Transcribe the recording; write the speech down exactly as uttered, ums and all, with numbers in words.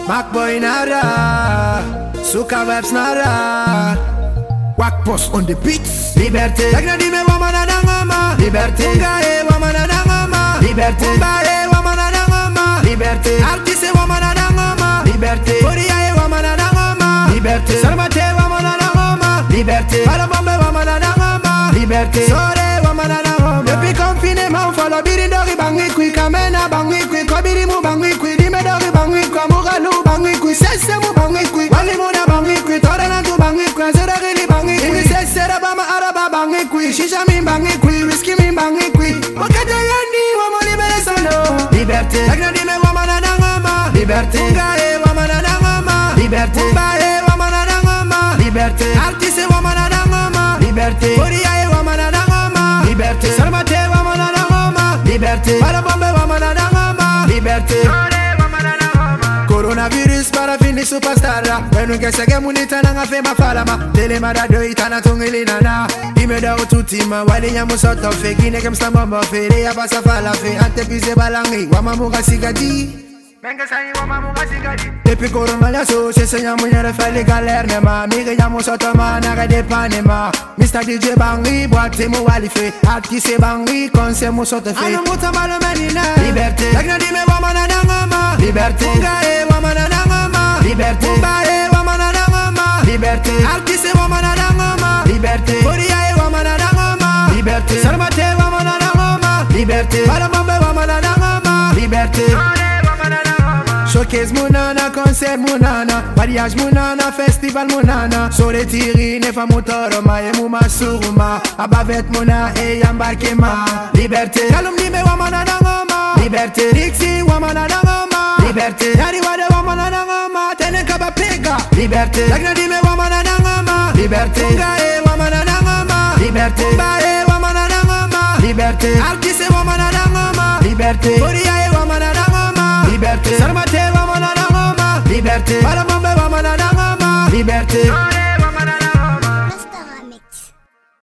Macboy nara, Suka Vibes nara. Wack Post on the beats. Liberté. Lagna di me wamana nangama. Liberté. Ngae wamana nangama. Liberté. Ngae wamana nangama. Liberté. Artiste wamana nangama. Liberté. Korea wamana nangama. Liberté. Sarmate wamana nangama. Liberté. Palabambe wamana nangama. Liberté. Sore wamana nangama. Depuis confinement, follow biri dori bangi kui kamena bangi kui kobiri mu bangi kui dime dori bangi kui amugalu bangi kui sese mu bangi kui wali mu na bangi kui torena tu bangi kui zera gili bangi kui sese bama araba bangi kui shisha mi bangi kui whisky mi bangi kui wakati yani wamo libere sano. Liberté. Lagna di me wamana nangama. Liberté. Ngae wamana nangama. Liberté. Mbae wamana nangama. Liberté. Artiste wamana nangama. Liberté. Korea wamana nangama. Liberté. Sarmate wamana nangama. Liberté. Palabambe wamana nangama. Liberté. Coronavirus para fini superstar. Wenu kesege munita nanga fema falama. Tele marado itana tungili nana. Ime da ututima wali nyamu soto fe. Gine kem stambombo fe. Rea basa fala fe. Ante pise balangi. Wama muga sigadi. Menga sayi wama muga sigadi. Depuis corona la so. Se se nyamu nyere feli galer nema. Mige nyamu soto ma naga depane ma. Mister D J bangi. Boite mu wali fe. Artiste bangi. Konse mu soto fe. Anu muta malo menina. Liberté. Lagna di me wama na nangama. Liberté. Ngae wamana nangama. Liberté. Mbae wamana nangama. Liberté. Artiste wamana nangama. Liberté. Korea wamana nangama. Liberté. Sarmate wamana nangama. Liberté. Palabambe wamana nangama. Liberté. Showcase munana, concert munana, mariage munana, festival munana. Sore tiri nefa motoro ma e muma suruma. Abavet muna e yambarke ma. Liberté. Kalum di me wamana nangama. Liberté. Dixie wamana nangama. Liberté. Yari wade wamana nangama. Tene kaba pega. Liberté. Lagna di me wamana nangama. Liberté. Ngae wamana nangama. Liberté. Mbae wamana nangama. Liberté. Artiste wamana nangama. Liberté. Korea wamana nangama. Liberté. Sarmate wamana nangama. Liberté. Palabambe wamana nangama. Liberté.